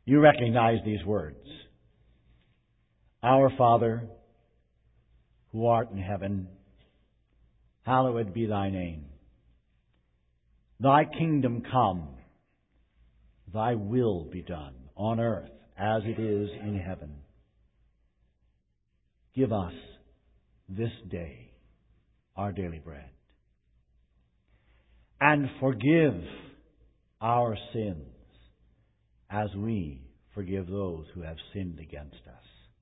You recognize these words. Our Father, who art in heaven, hallowed be thy name. Thy kingdom come, thy will be done on earth as it is in heaven. Give us this day our daily bread. And forgive our sins as we forgive those who have sinned against us.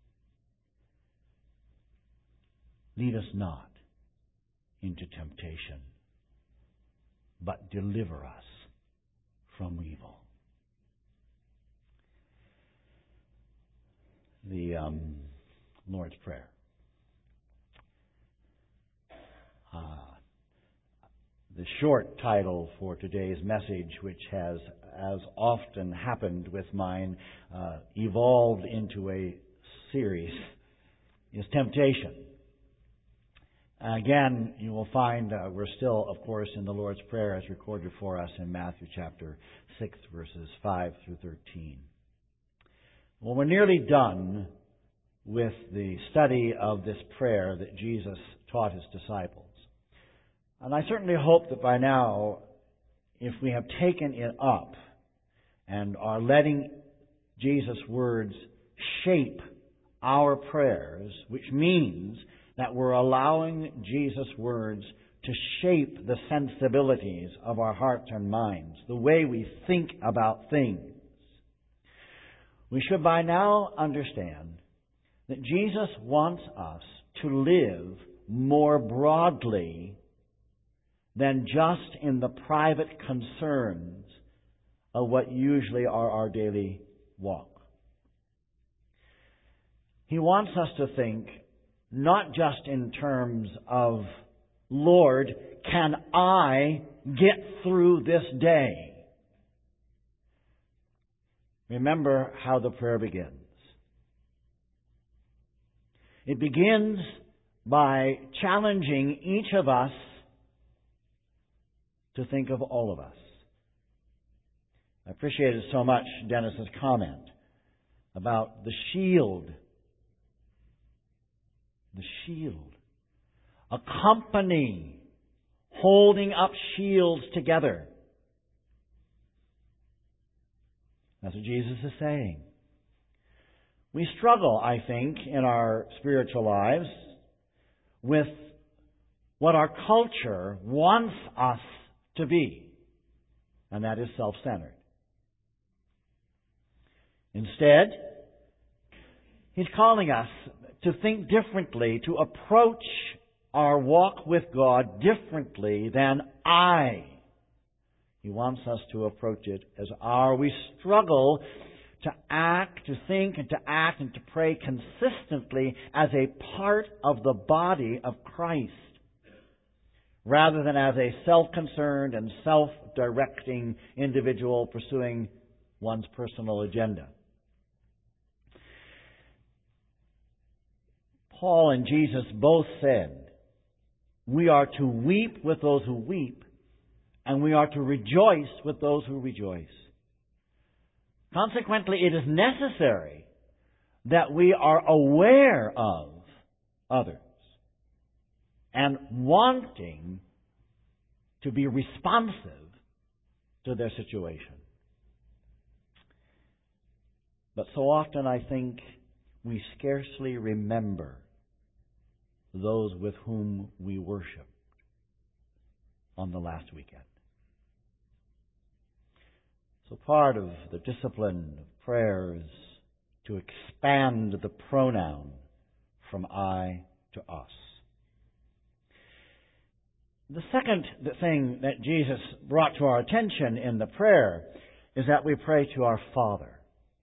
Lead us not into temptation, but deliver us from evil. The Lord's Prayer. The short title for today's message, which has, as often happened with mine, evolved into a series, is Temptation. Again, you will find we're still, of course, in the Lord's Prayer as recorded for us in Matthew chapter 6, verses 5 through 13. Well, we're nearly done with the study of this prayer that Jesus taught his disciples. And I certainly hope that by now, if we have taken it up and are letting Jesus' words shape our prayers, which means that we're allowing Jesus' words to shape the sensibilities of our hearts and minds, the way we think about things, we should by now understand that Jesus wants us to live more broadly than just in the private concerns of what usually are our daily walk. He wants us to think not just in terms of, Lord, can I get through this day? Remember how the prayer begins. It begins by challenging each of us to think of all of us. I appreciated so much Dennis's comment about the shield. The shield. A company holding up shields together. That's what Jesus is saying. We struggle, I think, in our spiritual lives with what our culture wants us to be, and that is self-centered. Instead, he's calling us to think differently, to approach our walk with God differently than I. He wants us to approach it as our. We struggle to act, to think, and to act and to pray consistently as a part of the body of Christ, rather than as a self-concerned and self-directing individual pursuing one's personal agenda. Paul and Jesus both said, we are to weep with those who weep, and we are to rejoice with those who rejoice. Consequently, it is necessary that we are aware of others and wanting to be responsive to their situation. But so often I think we scarcely remember those with whom we worshiped on the last weekend. So part of the discipline of prayer is to expand the pronoun from I to us. The second thing that Jesus brought to our attention in the prayer is that we pray to our Father.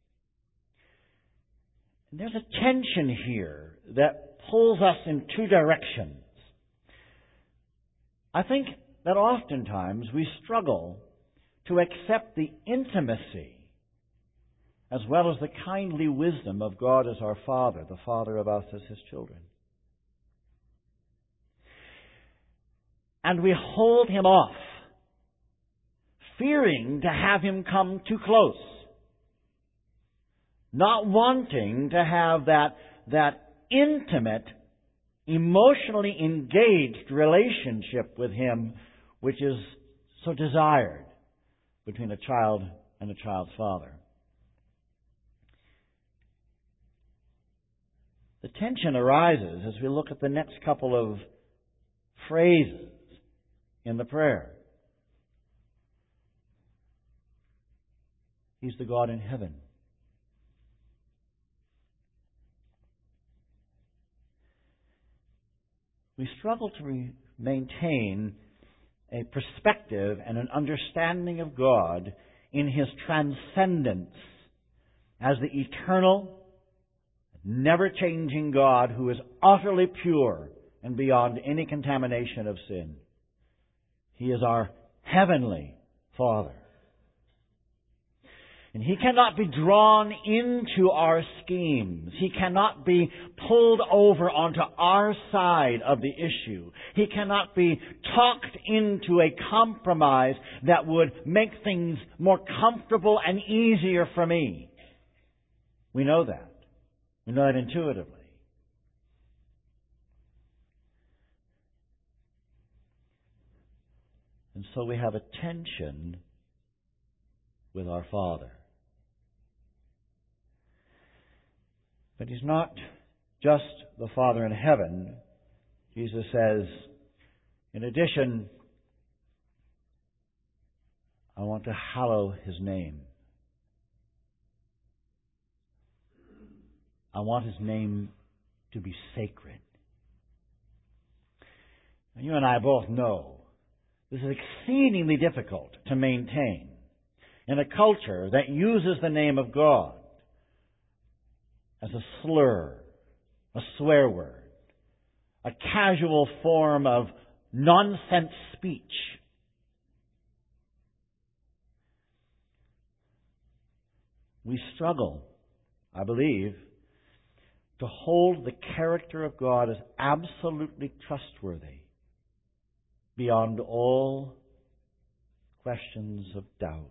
And there's a tension here that pulls us in two directions. I think that oftentimes we struggle to accept the intimacy as well as the kindly wisdom of God as our Father, the Father of us as His children. And we hold Him off, fearing to have Him come too close. not wanting to have that intimate, emotionally engaged relationship with Him which is so desired between a child and a child's father. The tension arises as we look at the next couple of phrases in the prayer. He's the God in heaven. We struggle to maintain a perspective and an understanding of God in His transcendence as the eternal, never-changing God who is utterly pure and beyond any contamination of sin. He is our heavenly Father. And He cannot be drawn into our schemes. He cannot be pulled over onto our side of the issue. He cannot be talked into a compromise that would make things more comfortable and easier for me. We know that. We know that intuitively. And so we have a tension with our Father. But He's not just the Father in heaven. Jesus says, in addition, I want to hallow His name. I want His name to be sacred. And you and I both know this is exceedingly difficult to maintain in a culture that uses the name of God as a slur, a swear word, a casual form of nonsense speech. We struggle, I believe, to hold the character of God as absolutely trustworthy beyond all questions of doubt.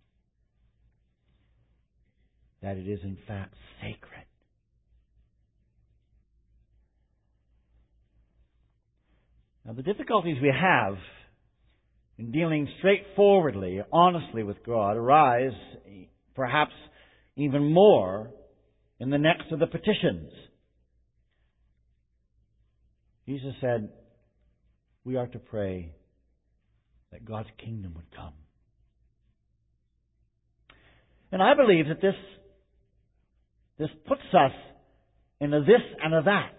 That it is in fact sacred. Now, the difficulties we have in dealing straightforwardly, honestly with God arise perhaps even more in the next of the petitions. Jesus said, we are to pray that God's kingdom would come. And I believe that this puts us in a this and a that.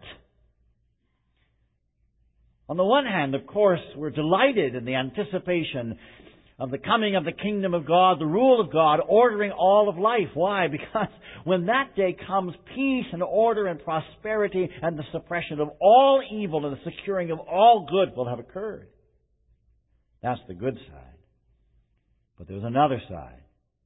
On the one hand, of course, we're delighted in the anticipation of the coming of the kingdom of God, the rule of God, ordering all of life. Why? Because when that day comes, peace and order and prosperity and the suppression of all evil and the securing of all good will have occurred. That's the good side. But there's another side.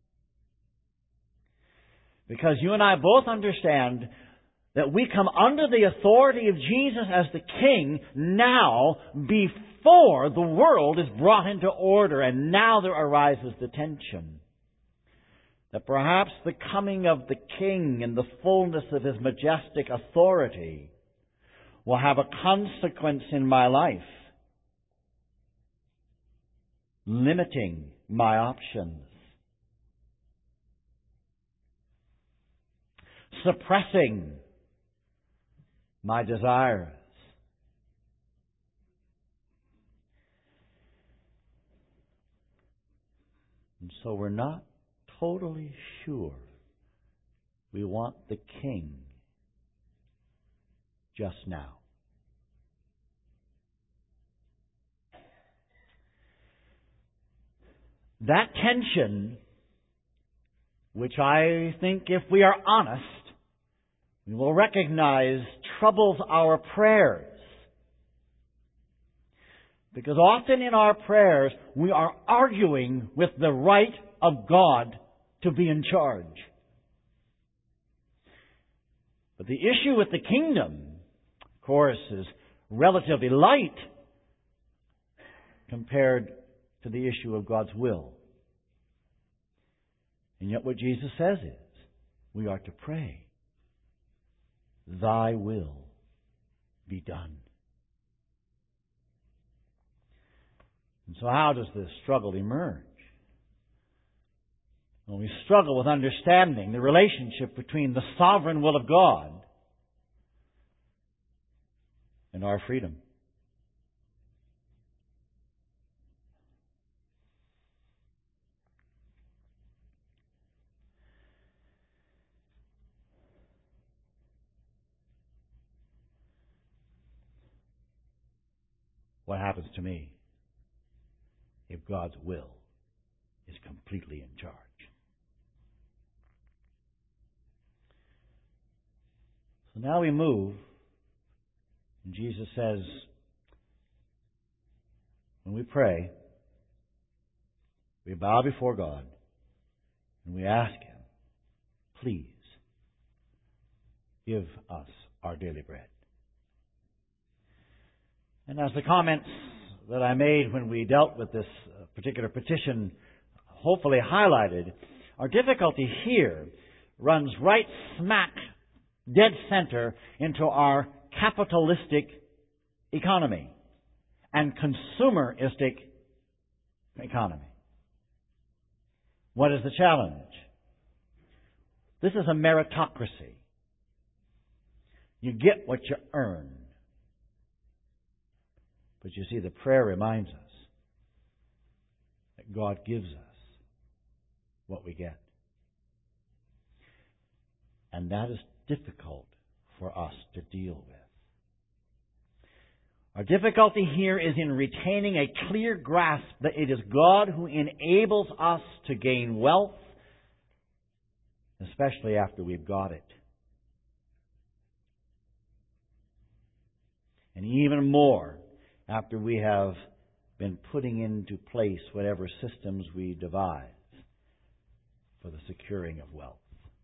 Because you and I both understand that we come under the authority of Jesus as the King now before the world is brought into order. And now there arises the tension that perhaps the coming of the King in the fullness of His majestic authority will have a consequence in my life, limiting my options, suppressing my desires. And so we're not totally sure we want the King just now. That tension, which I think if we are honest, we will recognize troubles our prayers. Because often in our prayers, we are arguing with the right of God to be in charge. But the issue with the kingdom, of course, is relatively light compared to the issue of God's will. And yet what Jesus says is, we are to pray, Thy will be done. And so how does this struggle emerge? Well, we struggle with understanding the relationship between the sovereign will of God and our freedom. What happens to me if God's will is completely in charge? So now we move, and Jesus says, when we pray, we bow before God, and we ask Him, please, give us our daily bread. And as the comments that I made when we dealt with this particular petition hopefully highlighted, our difficulty here runs right smack dead center into our capitalistic economy and consumeristic economy. What is the challenge? This is a meritocracy. You get what you earn. But you see, the prayer reminds us that God gives us what we get. And that is difficult for us to deal with. Our difficulty here is in retaining a clear grasp that it is God who enables us to gain wealth, especially after we've got it. And even more after we have been putting into place whatever systems we devise for the securing of wealth.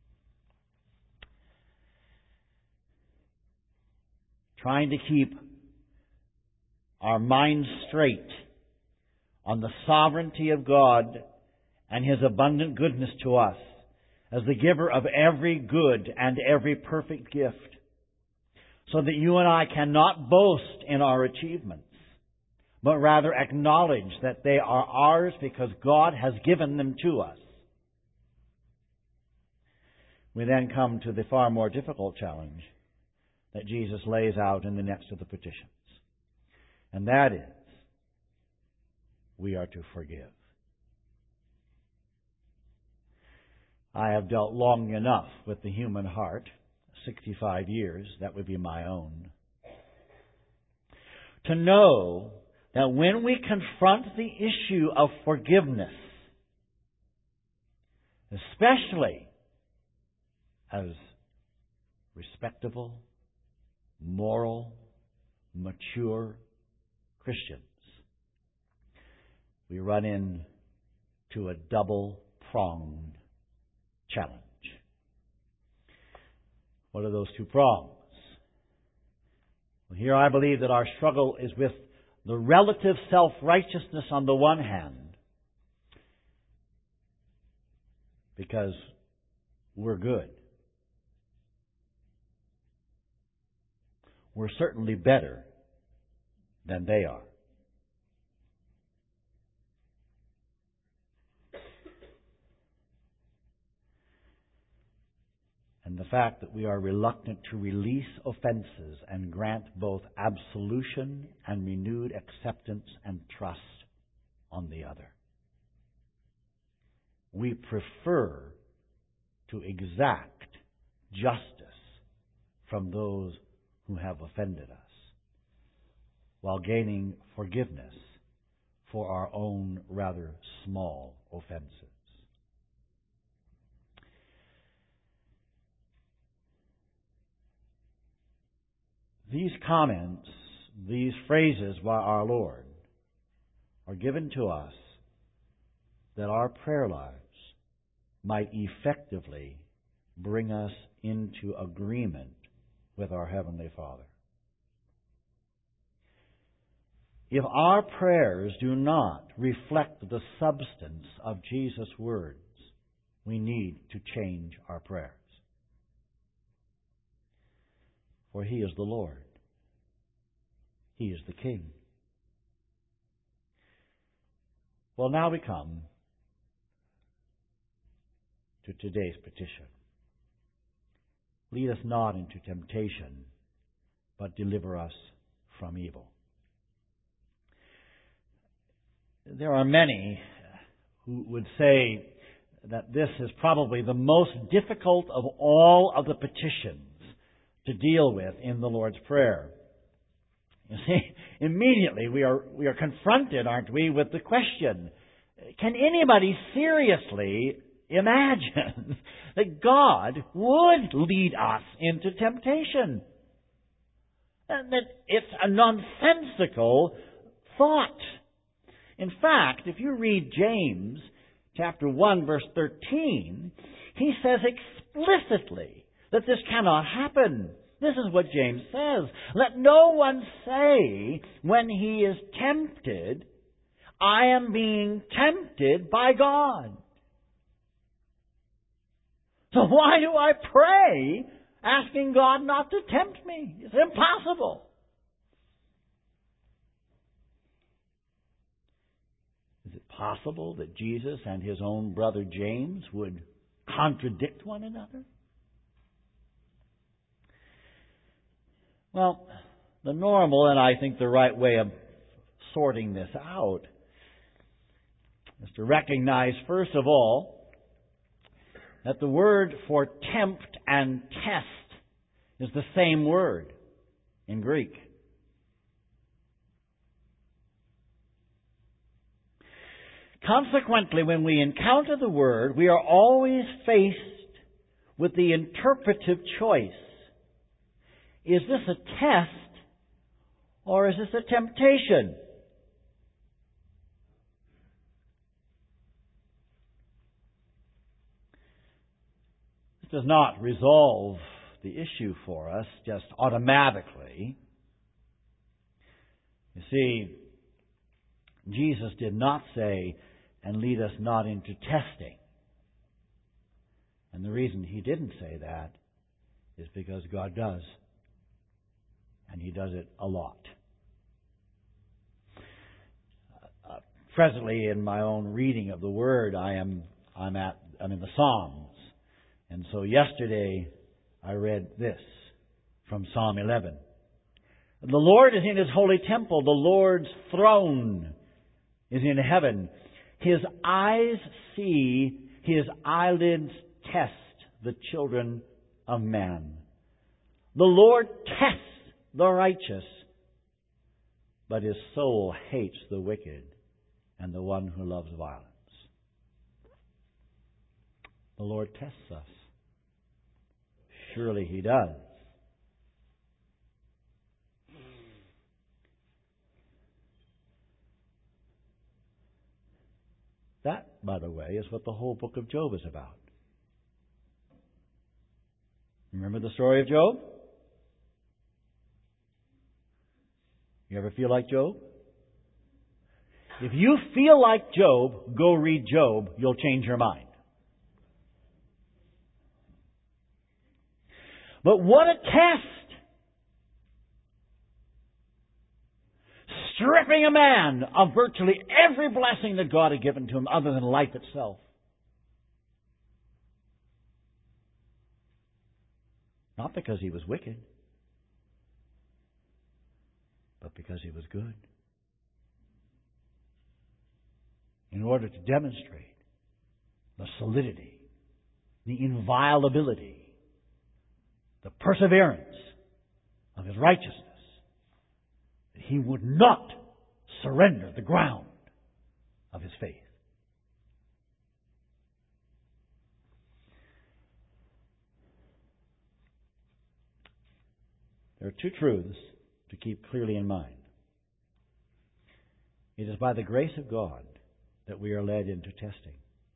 Trying to keep our minds straight on the sovereignty of God and His abundant goodness to us as the giver of every good and every perfect gift, so that you and I cannot boast in our achievements, but rather acknowledge that they are ours because God has given them to us. We then come to the far more difficult challenge that Jesus lays out in the next of the petitions. And that is, we are to forgive. I have dealt long enough with the human heart, 65 years, that would be my own, to know that when we confront the issue of forgiveness, especially as respectable, moral, mature Christians, we run into a double-pronged challenge. What are those two prongs? Well, here I believe that our struggle is with the relative self-righteousness on the one hand, because we're good. We're certainly better than they are. And the fact that we are reluctant to release offenses and grant both absolution and renewed acceptance and trust on the other. We prefer to exact justice from those who have offended us, while gaining forgiveness for our own rather small offenses. These comments, these phrases by our Lord, are given to us that our prayer lives might effectively bring us into agreement with our Heavenly Father. If our prayers do not reflect the substance of Jesus' words, we need to change our prayers. for He is the Lord. He is the King. Well, now we come to today's petition. Lead us not into temptation, but deliver us from evil. There are many who would say that this is probably the most difficult of all of the petitions to deal with in the Lord's Prayer. You see, immediately we are confronted, aren't we, with the question, can anybody seriously imagine that God would lead us into temptation? And that it's a nonsensical thought. In fact, if you read James chapter 1, verse 13, he says explicitly that this cannot happen. This is what James says. Let no one say when he is tempted, I am being tempted by God. So why do I pray asking God not to tempt me? It's impossible. Is it possible that Jesus and his own brother James would contradict one another? Well, the normal and I think the right way of sorting this out is to recognize, first of all, that the word for tempt and test is the same word in Greek. Consequently, when we encounter the word, we are always faced with the interpretive choice. Is this a test or is this a temptation? This does not resolve the issue for us just automatically. You see, Jesus did not say, and lead us not into testing. And the reason He didn't say that is because God does. And He does it a lot. Presently, in my own reading of the Word, I'm in the Psalms. And so yesterday, I read this from Psalm 11. The Lord is in His holy temple. The Lord's throne is in heaven. His eyes see, His eyelids test the children of man. The Lord tests the righteous, but His soul hates the wicked and the one who loves violence. The Lord tests us. Surely He does. That, by the way, is what the whole book of Job is about. Remember the story of Job? You ever feel like Job? If you feel like Job, go read Job. You'll change your mind. But what a test! Stripping a man of virtually every blessing that God had given to him other than life itself. Not because he was wicked, but because he was good. In order to demonstrate the solidity, the inviolability, the perseverance of his righteousness, that he would not surrender the ground of his faith. There are two truths to keep clearly in mind. It is by the grace of God that we are led into testing.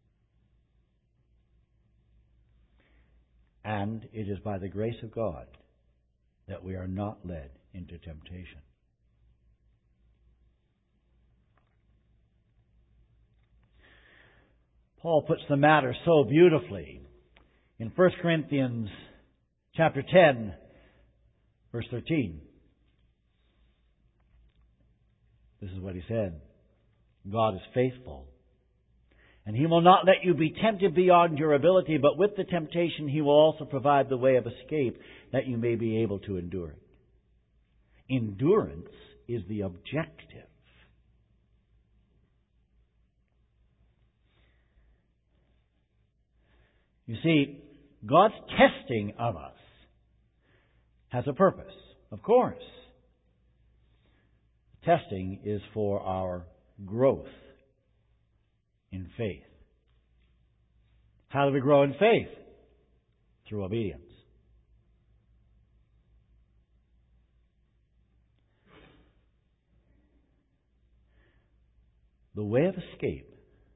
And it is by the grace of God that we are not led into temptation. Paul puts the matter so beautifully in 1 Corinthians chapter 10, Verse 13. This is what he said. God is faithful, and He will not let you be tempted beyond your ability, but with the temptation He will also provide the way of escape, that you may be able to endure it. Endurance is the objective. You see, God's testing of us has a purpose, of course. Testing is for our growth in faith. How do we grow in faith? Through obedience. The way of escape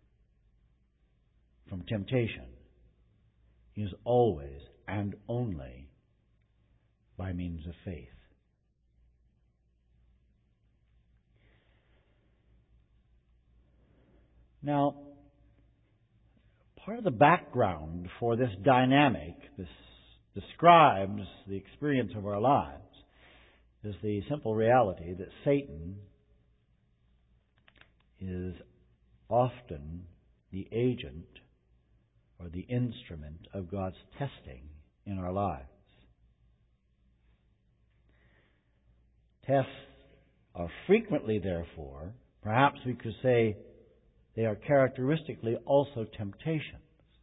from temptation is always and only by means of faith. Now, part of the background for this dynamic, this describes the experience of our lives, is the simple reality that Satan is often the agent or the instrument of God's testing in our lives. Tests are frequently, therefore, perhaps we could say, they are characteristically also temptations.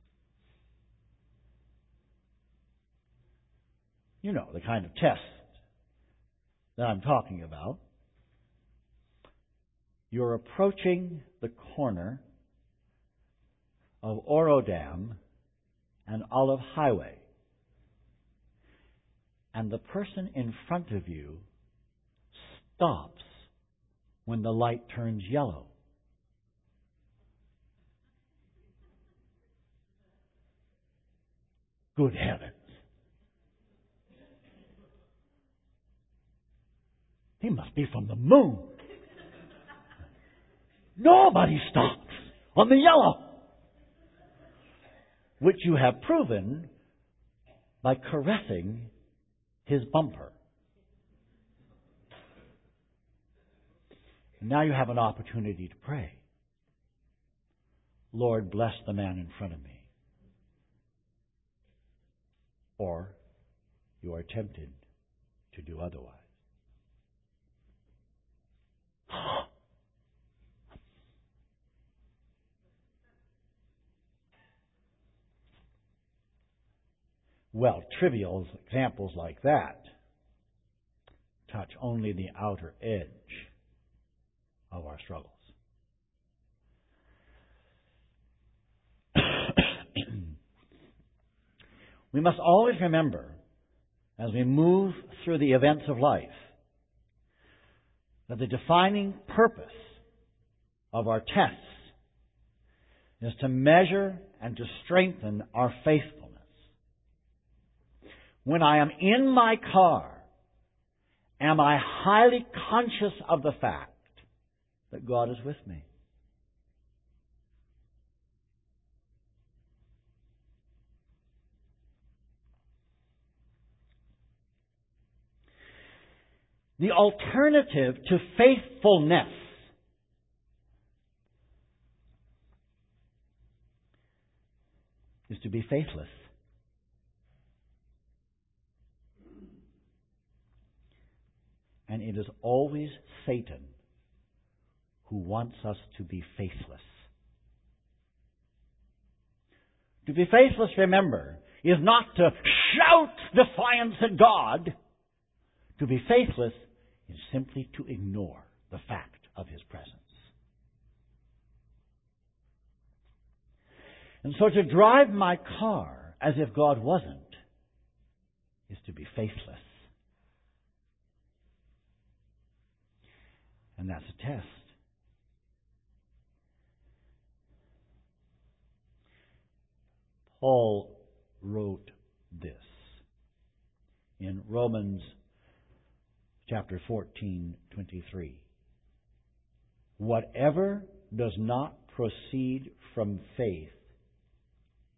You know the kind of test that I'm talking about. You're approaching the corner of Orodam and Olive Highway, and the person in front of you stops when the light turns yellow. Good heavens. He must be from the moon. Nobody stops on the yellow, which you have proven by caressing his bumper. And now you have an opportunity to pray. Lord, bless the man in front of me. Or you are tempted to do otherwise. Well, trivial examples like that touch only the outer edge of our struggles. We must always remember, as we move through the events of life, that the defining purpose of our tests is to measure and to strengthen our faithfulness. When I am in my car, am I highly conscious of the fact that God is with me? The alternative to faithfulness is to be faithless. And it is always Satan who wants us to be faithless. To be faithless, remember, is not to shout defiance at God. To be faithless is simply to ignore the fact of His presence. And so to drive my car as if God wasn't is to be faithless. And that's a test. Paul wrote this in Romans chapter 14:23. Whatever does not proceed from faith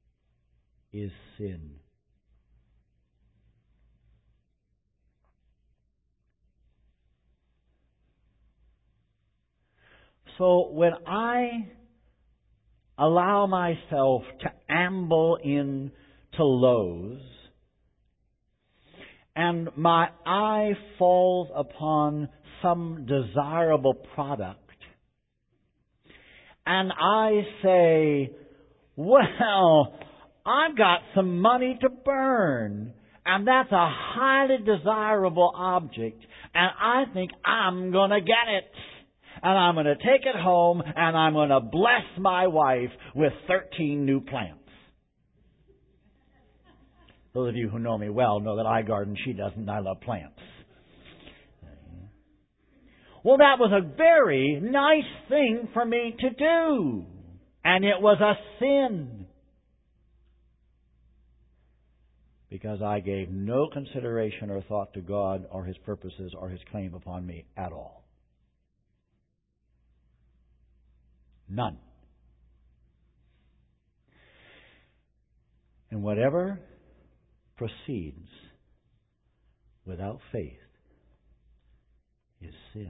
is sin. So when I allow myself to amble into Lowe's and my eye falls upon some desirable product, and I say, well, I've got some money to burn, and that's a highly desirable object, and I think I'm going to get it. And I'm going to take it home, and I'm going to bless my wife with 13 new plants. Those of you who know me well know that I garden, she doesn't, and I love plants. Well, that was a very nice thing for me to do. And it was a sin. Because I gave no consideration or thought to God or His purposes or His claim upon me at all. None. And whatever proceeds without faith is sin.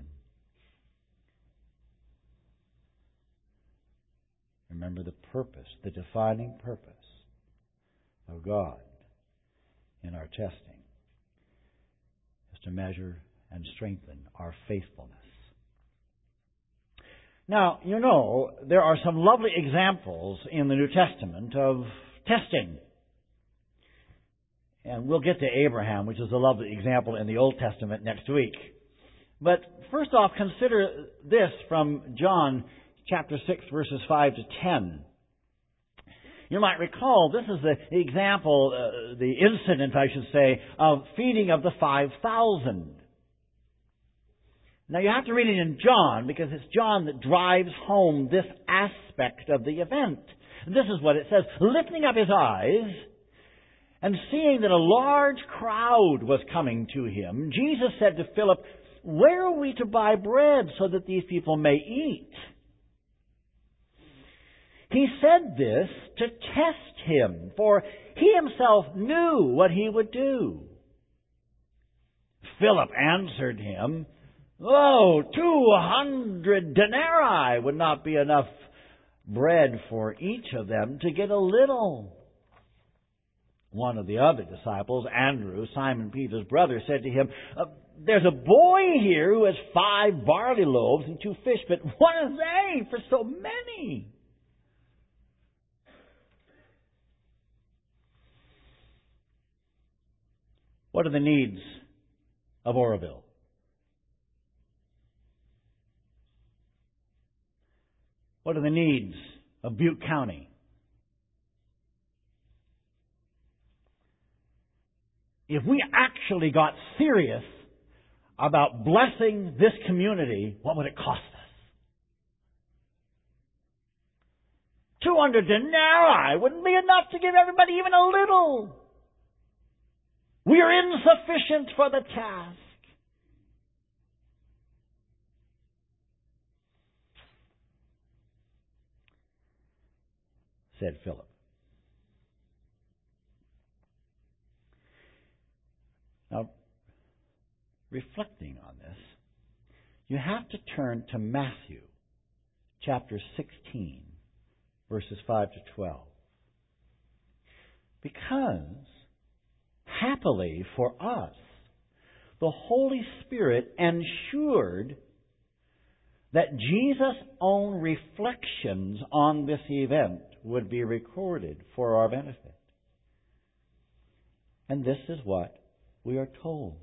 Remember the purpose, the defining purpose of God in our testing is to measure and strengthen our faithfulness. Now, you know, there are some lovely examples in the New Testament of testing. And we'll get to Abraham, which is a lovely example in the Old Testament next week. But first off, consider this from John chapter 6, verses 5 to 10. You might recall, this is the example, the incident, I should say, of feeding of the 5,000. Now you have to read it in John, because it's John that drives home this aspect of the event. This is what it says. Lifting up his eyes, and seeing that a large crowd was coming to him, Jesus said to Philip, "Where are we to buy bread so that these people may eat?" He said this to test him, for he himself knew what he would do. Philip answered him, 200 denarii would not be enough bread for each of them to get a little." One of the other disciples, Andrew, Simon Peter's brother, said to him, "There's a boy here who has 5 barley loaves and 2 fish, but what are they for so many?" What are the needs of Oroville? What are the needs of Butte County? If we actually got serious about blessing this community, what would it cost us? 200 denarii wouldn't be enough to give everybody even a little. We are insufficient for the task. Said Philip. Now, reflecting on this, you have to turn to Matthew chapter 16, verses 5 to 12. Because, happily for us, the Holy Spirit ensured that Jesus' own reflections on this event would be recorded for our benefit. And this is what we are told.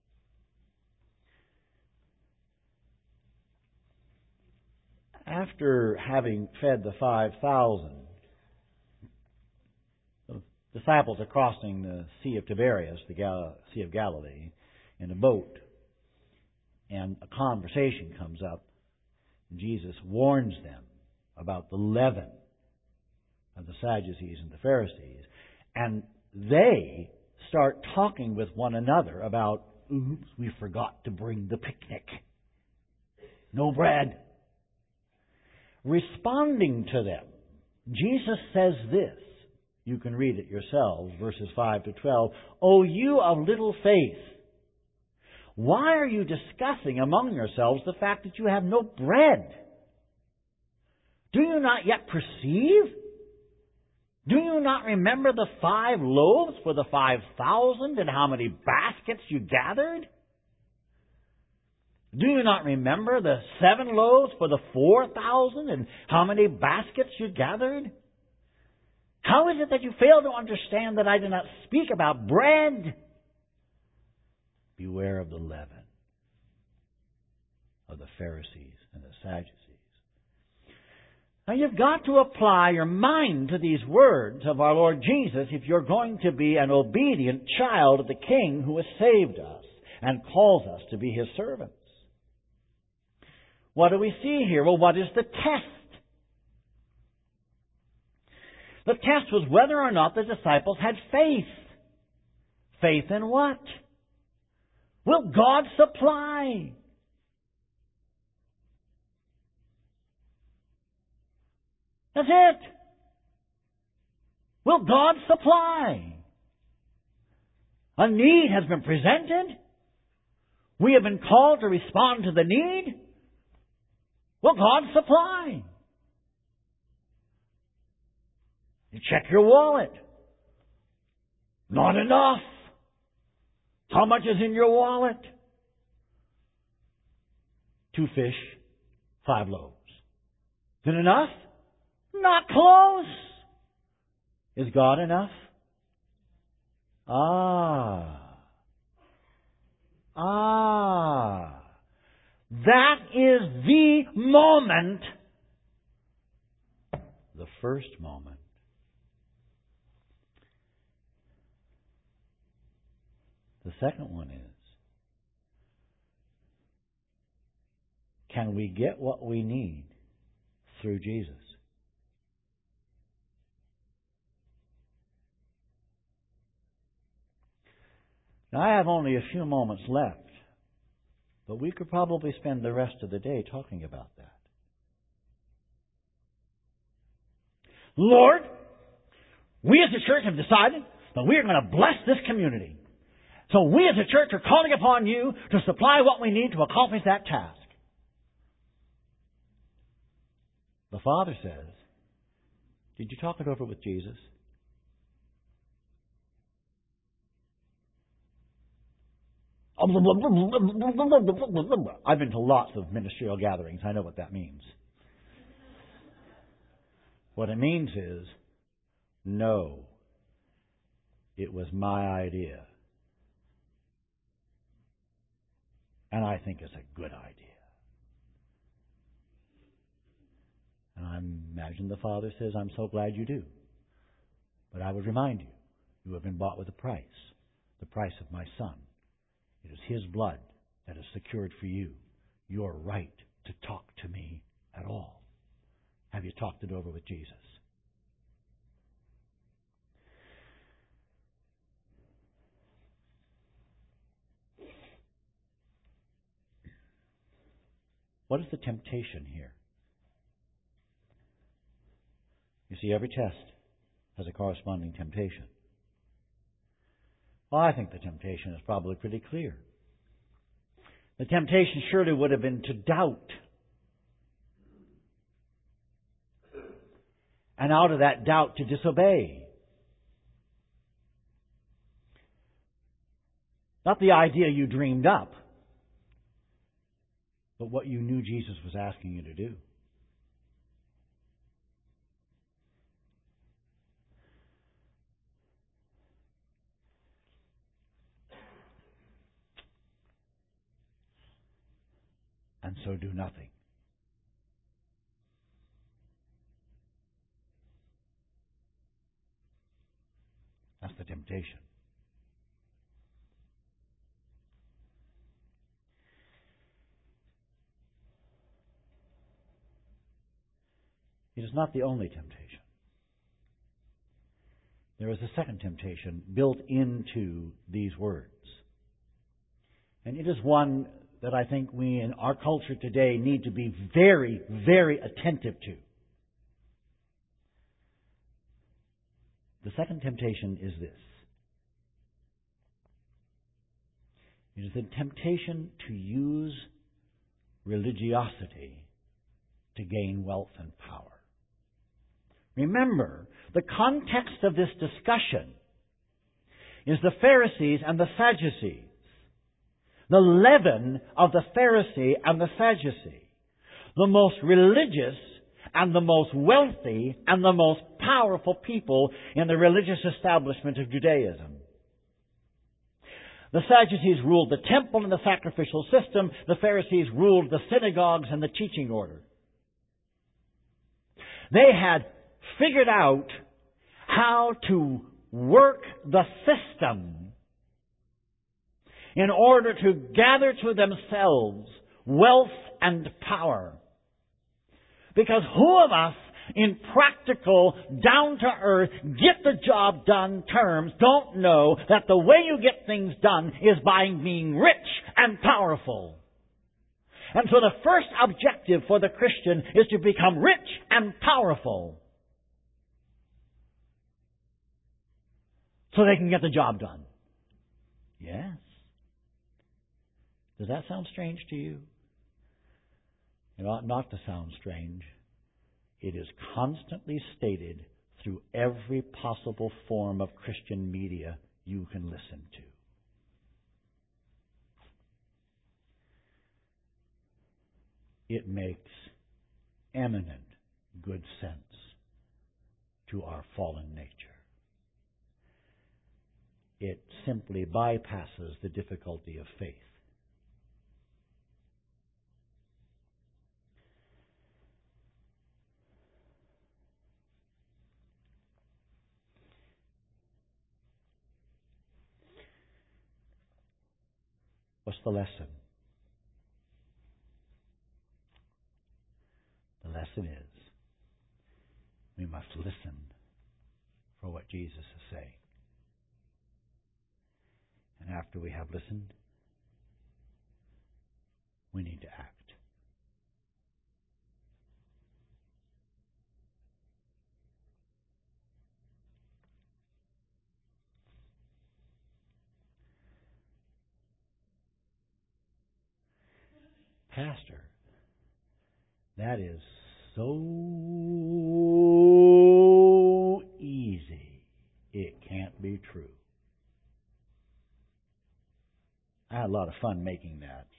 After having fed the 5,000, the disciples are crossing the Sea of Tiberias, the Sea of Galilee, in a boat. And a conversation comes up. Jesus warns them about the leaven of the Sadducees and the Pharisees. And they start talking with one another about, "Oops, we forgot to bring the picnic. No bread." Responding to them, Jesus says this. You can read it yourselves, verses 5 to 12. "O you of little faith, why are you discussing among yourselves the fact that you have no bread? Do you not yet perceive? Do you not remember the 5 loaves for the 5,000 and how many baskets you gathered? Do you not remember the 7 loaves for the 4,000 and how many baskets you gathered? How is it that you fail to understand that I do not speak about bread? Beware of the leaven of the Pharisees and the Sadducees. Now you've got to apply your mind to these words of our Lord Jesus if you're going to be an obedient child of the King who has saved us and calls us to be His servants. What do we see here? Well, what is the test? The test was whether or not the disciples had faith. Faith in what? Will God supply? That's it. Will God supply? A need has been presented. We have been called to respond to the need. Will God supply? You check your wallet. Not enough. How much is in your wallet? 2 fish, 5 loaves. Is it enough? Not close. Is God enough? That is the moment, the first moment. The second one is, can we get what we need through Jesus? Now, I have only a few moments left, but we could probably spend the rest of the day talking about that. Lord, we as a church have decided that we are going to bless this community. So we as a church are calling upon you to supply what we need to accomplish that task. The Father says, did you talk it over with Jesus? I've been to lots of ministerial gatherings. I know what that means. What it means is, no, it was my idea. And I think it's a good idea. And I imagine the Father says, I'm so glad you do. But I would remind you, you have been bought with a price, the price of my Son. It is His blood that has secured for you your right to talk to me at all. Have you talked it over with Jesus? What is the temptation here? You see, every test has a corresponding temptation. Well, I think the temptation is probably pretty clear. The temptation surely would have been to doubt. And out of that doubt to disobey. Not the idea you dreamed up, but what you knew Jesus was asking you to do. And so do nothing. That's the temptation. It is not the only temptation. There is a second temptation built into these words. And it is one that I think we in our culture today need to be very, very attentive to. The second temptation is this. It is the temptation to use religiosity to gain wealth and power. Remember, the context of this discussion is the Pharisees and the Sadducees. The leaven of the Pharisee and the Sadducee. The most religious and the most wealthy and the most powerful people in the religious establishment of Judaism. The Sadducees ruled the temple and the sacrificial system. The Pharisees ruled the synagogues and the teaching order. They had figured out how to work the system in order to gather to themselves wealth and power. Because who of us in practical, down-to-earth, get-the-job done terms don't know that the way you get things done is by being rich and powerful? And so the first objective for the Christian is to become rich and powerful so they can get the job done. Yes. Does that sound strange to you? It ought not to sound strange. It is constantly stated through every possible form of Christian media you can listen to. It makes eminent good sense to our fallen nature. It simply bypasses the difficulty of faith. What's the lesson? The lesson is we must listen for what Jesus is saying. And after we have listened, we need to act. Pastor, that is so easy. It can't be true. I had a lot of fun making that.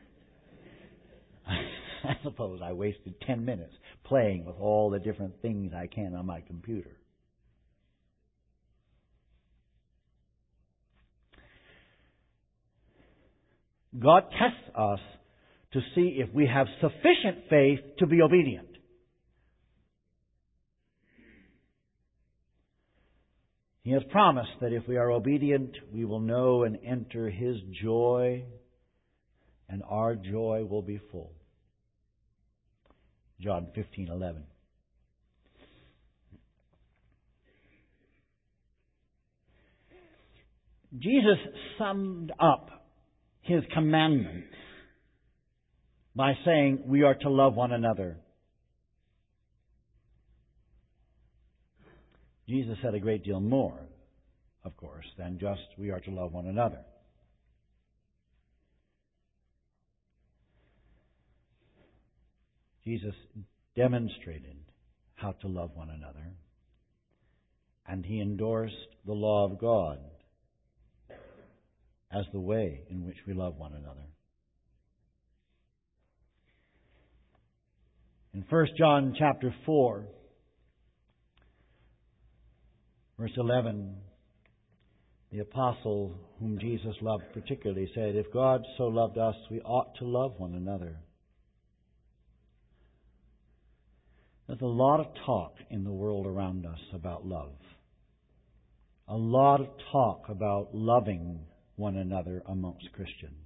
I suppose I wasted 10 minutes playing with all the different things I can on my computer. God tests us to see if we have sufficient faith to be obedient. He has promised that if we are obedient, we will know and enter His joy, and our joy will be full. John 15:11. Jesus summed up His commandments by saying we are to love one another. Jesus said a great deal more, of course, than just we are to love one another. Jesus demonstrated how to love one another, and He endorsed the law of God as the way in which we love one another. In 1 John chapter 4, verse 11, the apostle whom Jesus loved particularly said, "If God so loved us, we ought to love one another." There's a lot of talk in the world around us about love. A lot of talk about loving one another amongst Christians.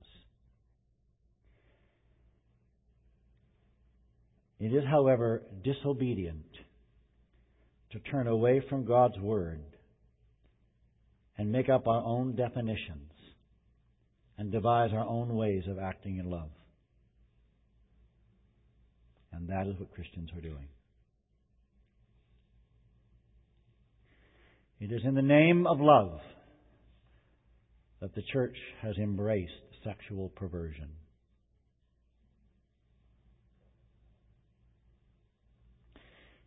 It is, however, disobedient to turn away from God's Word and make up our own definitions and devise our own ways of acting in love. And that is what Christians are doing. It is in the name of love that the church has embraced sexual perversion.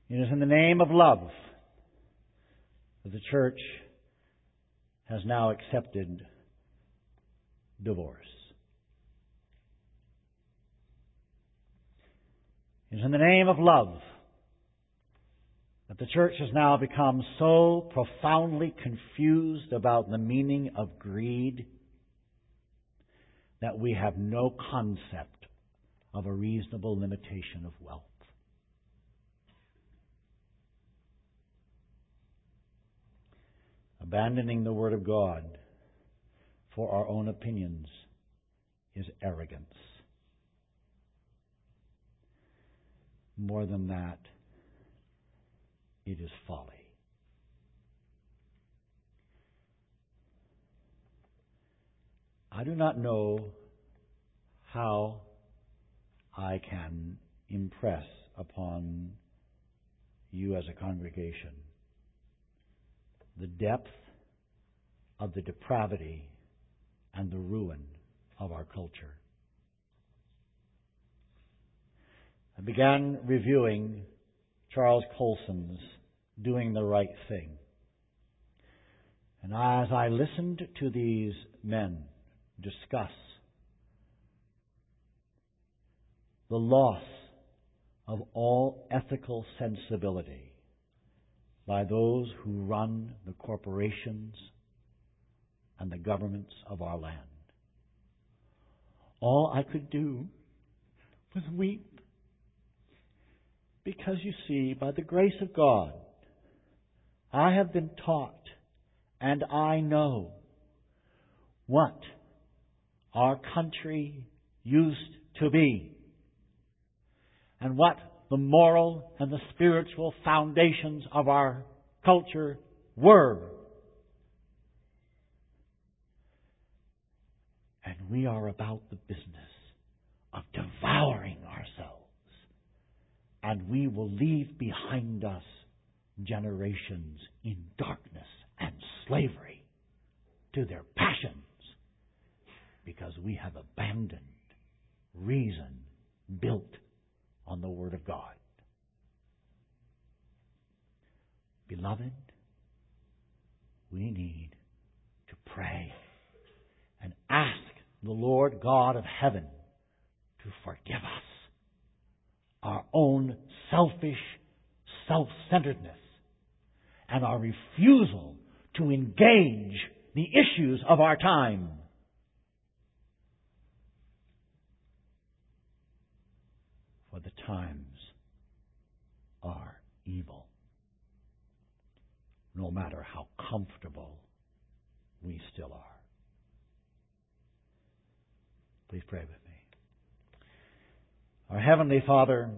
It is in the name of love that the church has now accepted divorce. It is in the name of love that the church has now become so profoundly confused about the meaning of greed that we have no concept of a reasonable limitation of wealth. Abandoning the Word of God for our own opinions is arrogance. More than that, it is folly. I do not know how I can impress upon you as a congregation the depth of the depravity and the ruin of our culture. I began reviewing Charles Colson's Doing the Right Thing. And as I listened to these men discuss the loss of all ethical sensibility by those who run the corporations and the governments of our land, all I could do was weep. Because you see, by the grace of God, I have been taught and I know what our country used to be and what the moral and the spiritual foundations of our culture were. And we are about the business of devouring ourselves. And we will leave behind us generations in darkness and slavery to their passions because we have abandoned reason built on the Word of God. Beloved, we need to pray and ask the Lord God of heaven to forgive us our own selfish self-centeredness and our refusal to engage the issues of our time. For the times are evil, no matter how comfortable we still are. Please pray with me. Our Heavenly Father,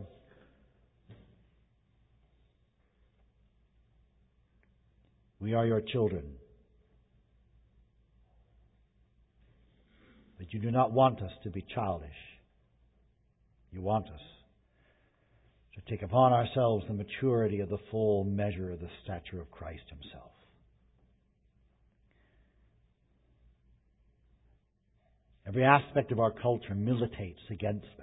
we are your children, but you do not want us to be childish. You want us to take upon ourselves the maturity of the full measure of the stature of Christ Himself. Every aspect of our culture militates against that.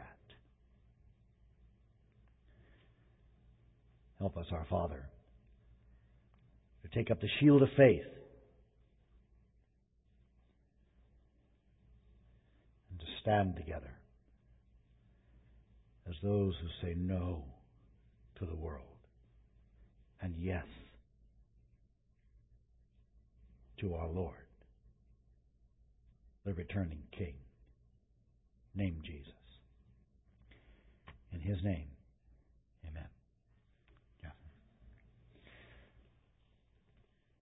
Help us, our Father, to take up the shield of faith and to stand together as those who say no to the world and yes to our Lord, the returning King, named Jesus. In His name,